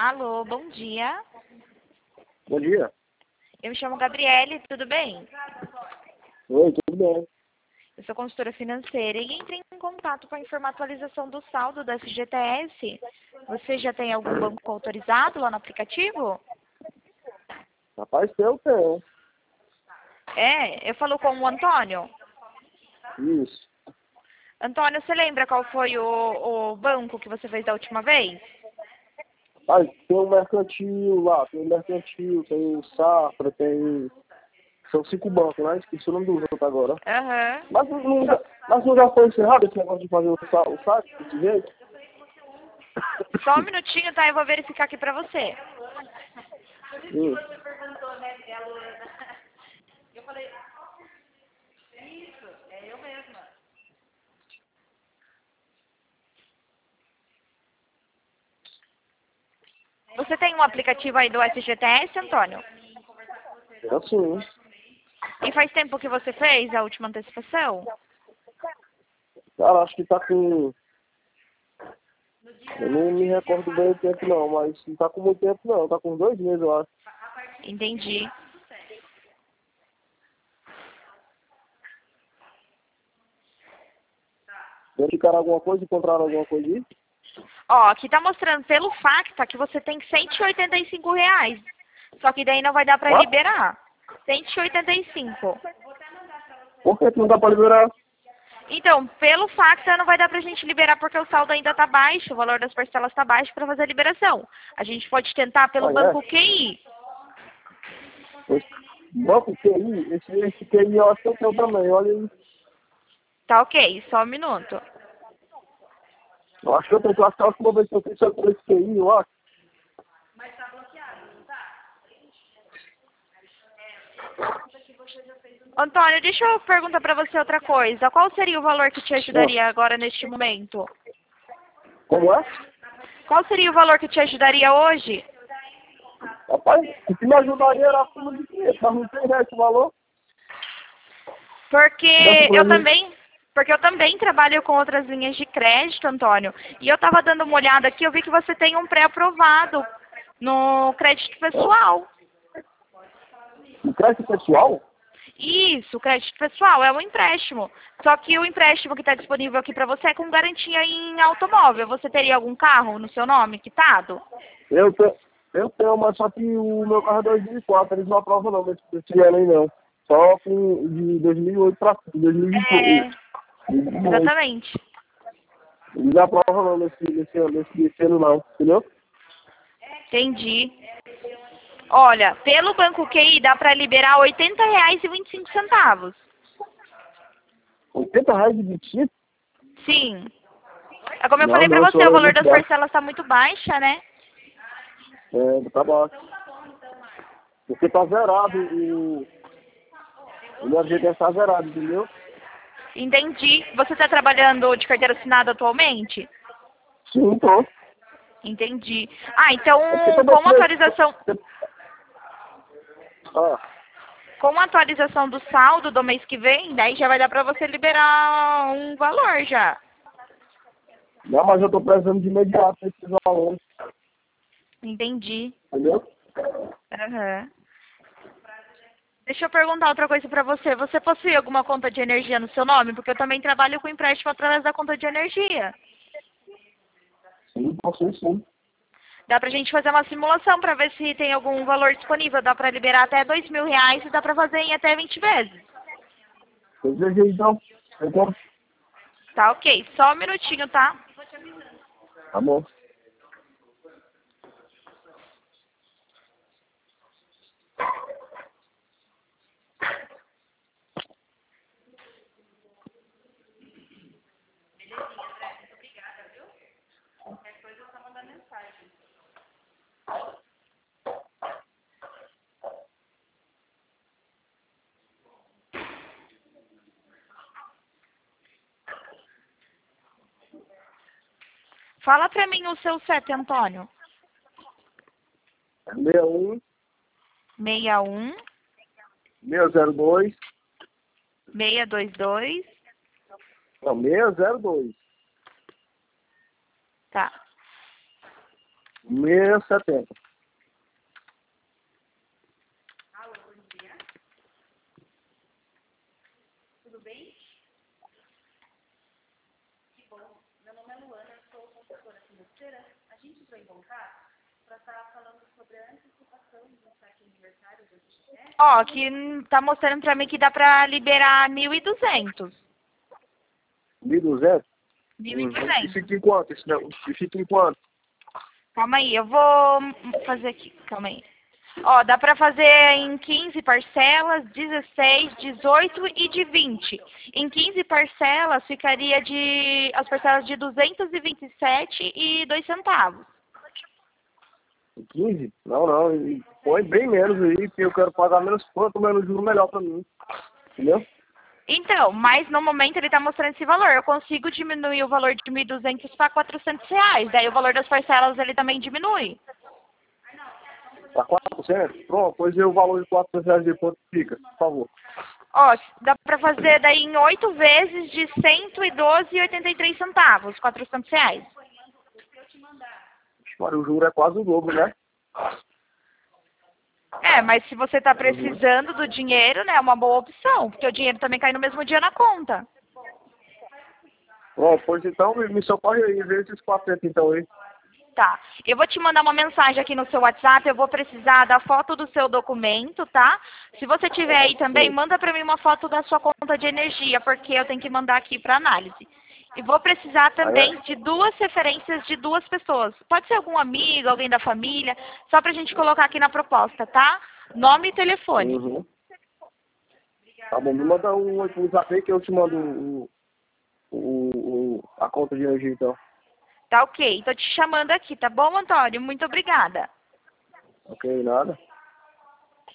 Alô, bom dia. Bom dia. Eu me chamo Gabriele, tudo bem? Oi, tudo bem? Eu sou consultora financeira e entrei em contato para informar a atualização do saldo da FGTS. Você já tem algum banco autorizado lá no aplicativo? Rapaz, eu tenho. É, eu falo com o Antônio. Isso. Antônio, você lembra qual foi o banco que você fez da última vez? Rapaz, tem o mercantil lá, tem o Safra, tem... São 5 bancos, né? Esqueci o nome dos outros agora. Aham. Mas não já foi encerrado esse negócio de fazer o saque desse jeito? Só um minutinho, tá? Eu vou verificar aqui pra você. Hum. Você tem um aplicativo aí do FGTS, Antônio? É assim. E faz tempo que você fez a última antecipação? Cara, acho que tá com... Eu não me recordo bem o tempo não, mas não tá com muito tempo não. Tá com 2 meses, eu acho. Entendi. Verificaram alguma coisa? Encontraram alguma coisa aí? Ó, aqui tá mostrando pelo Facta que você tem R$ 185. Só que daí não vai dar pra Quanto? liberar. 185. Por que não dá pra liberar? Então, pelo Facta não vai dar pra gente liberar porque o saldo ainda tá baixo, o valor das parcelas tá baixo pra fazer a liberação. A gente pode tentar pelo Ah, banco é? QI. Banco QI, esse QI eu acho que eu tenho também, olha aí. Tá ok, só um minuto. Eu acho que eu tenho que acho que a última vez que eu fiz foi por esse QI, eu acho. Antônio, deixa eu perguntar pra você outra coisa. Qual seria o valor que te ajudaria agora neste momento? Como é? Qual seria o valor que te ajudaria hoje? Rapaz, o que me ajudaria era acima de 500, mas não tem esse valor. Dessa pra mim. Porque eu também trabalho com outras linhas de crédito, Antônio. E eu estava dando uma olhada aqui, eu vi que você tem um pré-aprovado no crédito pessoal. O crédito pessoal? Isso, crédito pessoal é um empréstimo. Só que o empréstimo que está disponível aqui para você é com garantia em automóvel. Você teria algum carro no seu nome quitado? Eu tenho, mas só que o meu carro é 2004, eles não aprovam não, esse ano aí não. Só com de 2008 pra 2028. É, exatamente. Eles não aprovam não nesse ano não, entendeu? Entendi. Olha, pelo Banco QI dá para liberar R$ 80,25. R$ 80 de 25? Sim. É como eu Não, falei pra não, você, o senhora, é valor muito das baixo. parcelas tá muito baixa, né? É, tá baixo. Porque tá zerado, o meu FGTS tá zerado, entendeu? Entendi. Você tá trabalhando de carteira assinada atualmente? Sim, tô. Entendi. Ah, então É porque toda com a vez... atualização, Ah, com a atualização do saldo do mês que vem, daí já vai dar pra você liberar um valor já. não, mas eu tô precisando de imediato esses valores, Entendi. entendeu? Aham. Deixa eu perguntar outra coisa pra você. Você possui alguma conta de energia no seu nome? Porque eu também trabalho com empréstimo através da conta de energia. Sim, posso sim. Dá pra gente fazer uma simulação pra ver se tem algum valor disponível. Dá pra liberar até R$ 2.000 e dá pra fazer em até 20 vezes. Eu desejei então. Então, Tá ok. Só um minutinho, tá? tá bom. Fala pra mim o seu CEP, Antônio. 61, 61 602, 622. não, 602. Tá. 670. Alô, bom dia. Tudo bem? Que bom. Meu nome é Luana, eu sou consultora financeira. A gente entrou em contato para estar falando sobre a antecipação do saque aniversário do GGS. Ó, que tá mostrando para mim que dá para liberar 1.200. 1.200? 1.200. E fica em quanto? E fica em quanto? Calma aí, eu vou fazer aqui. Calma aí. Ó, dá pra fazer em 15 parcelas, 16, 18 e de 20. Em 15 parcelas ficaria as parcelas de 227 e 2 centavos. 15? Não. E põe bem menos aí, porque eu quero pagar menos quanto menos juro melhor pra mim. Entendeu? Então, mas no momento ele tá mostrando esse valor. Eu consigo diminuir o valor de 1.200 para 400 reais. Daí o valor das parcelas ele também diminui. Tá 400? Pronto, pois o valor de 400 reais de quanto fica, por favor. Ó, dá pra fazer daí em 8 vezes de 112,83 centavos, 400 reais. Mas o juro é quase o dobro, né? É, mas se você tá precisando do dinheiro, né, é uma boa opção, porque o dinheiro também cai no mesmo dia na conta. Bom, pois então, me socorre aí, vê esses 400 então aí. Tá. Eu vou te mandar uma mensagem aqui no seu WhatsApp, eu vou precisar da foto do seu documento, tá? Se você tiver aí também, manda pra mim uma foto da sua conta de energia, porque eu tenho que mandar aqui pra análise. E vou precisar também de 2 referências de 2 pessoas. Pode ser algum amigo, alguém da família, só pra gente colocar aqui na proposta, tá? Nome e telefone. Uhum. Tá bom, me manda um zap aí que eu te mando a conta de energia então. Tá ok. Tô te chamando aqui, tá bom, Antônio? Muito obrigada. Ok, nada.